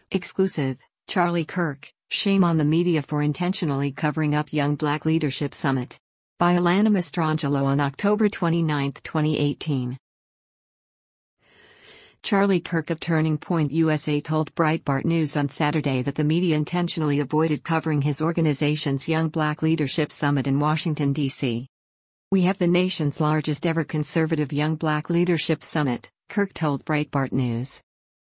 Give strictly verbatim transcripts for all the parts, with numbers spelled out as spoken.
Exclusive, Charlie Kirk, shame on the media for intentionally covering up Young Black Leadership Summit. By Alana Mastrangelo on October twenty-ninth, twenty eighteen. Charlie Kirk of Turning Point U S A told Breitbart News on Saturday that the media intentionally avoided covering his organization's Young Black Leadership Summit in Washington, D C We have the nation's largest ever conservative Young Black Leadership Summit, Kirk told Breitbart News.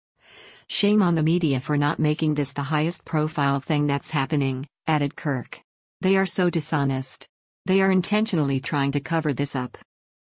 Shame on the media for not making this the highest profile thing that's happening, added Kirk. They are so dishonest. They are intentionally trying to cover this up.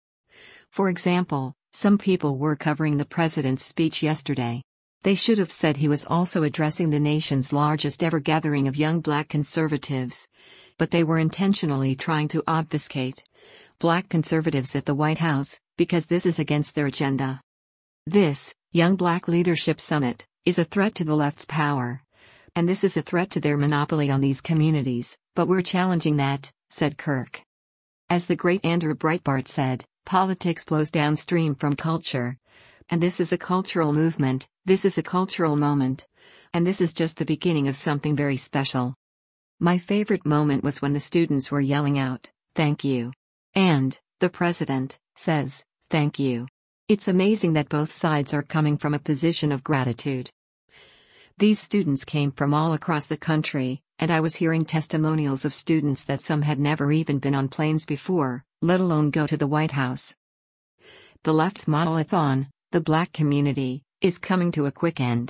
For example, some people were covering the president's speech yesterday. They should have said he was also addressing the nation's largest ever gathering of young black conservatives. But they were intentionally trying to obfuscate black conservatives at the White House, because this is against their agenda. This, Young Black Leadership Summit, is a threat to the left's power. And this is a threat to their monopoly on these communities, but we're challenging that, said Kirk. As the great Andrew Breitbart said, politics flows downstream from culture. And this is a cultural movement, this is a cultural moment. And this is just the beginning of something very special. My favorite moment was when the students were yelling out, "Thank you." And, the president says, "Thank you." It's amazing that both sides are coming from a position of gratitude. These students came from all across the country, and I was hearing testimonials of students that some had never even been on planes before, let alone go to the White House. The left's monolithon, the black community, is coming to a quick end.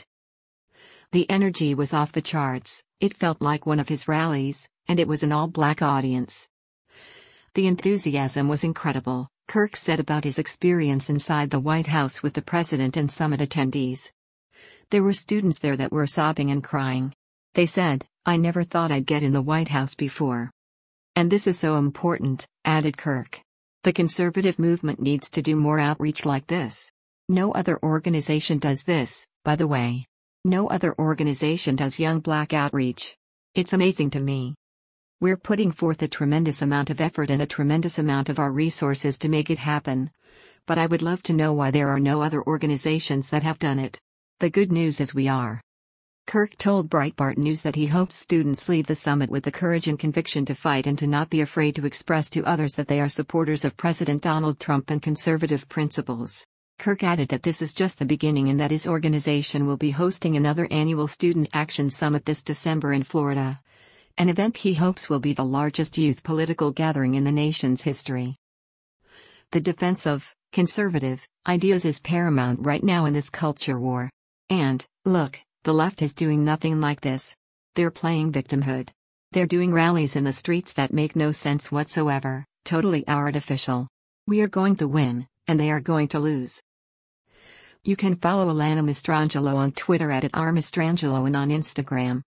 The energy was off the charts, it felt like one of his rallies, and it was an all-black audience. The enthusiasm was incredible, Kirk said about his experience inside the White House with the president and summit attendees. There were students there that were sobbing and crying. They said, "I never thought I'd get in the White House before." And this is so important, added Kirk. The conservative movement needs to do more outreach like this. No other organization does this, by the way. No other organization does young black outreach. It's amazing to me. We're putting forth a tremendous amount of effort and a tremendous amount of our resources to make it happen. But I would love to know why there are no other organizations that have done it. The good news is we are. Kirk told Breitbart News that he hopes students leave the summit with the courage and conviction to fight and to not be afraid to express to others that they are supporters of President Donald Trump and conservative principles. Kirk added that this is just the beginning and that his organization will be hosting another annual Student Action Summit this December in Florida. An event he hopes will be the largest youth political gathering in the nation's history. The defense of conservative ideas is paramount right now in this culture war. And, look, the left is doing nothing like this. They're playing victimhood. They're doing rallies in the streets that make no sense whatsoever, totally artificial. We are going to win, and they are going to lose. You can follow Alana Mastrangelo on Twitter at, at r mastrangelo and on Instagram.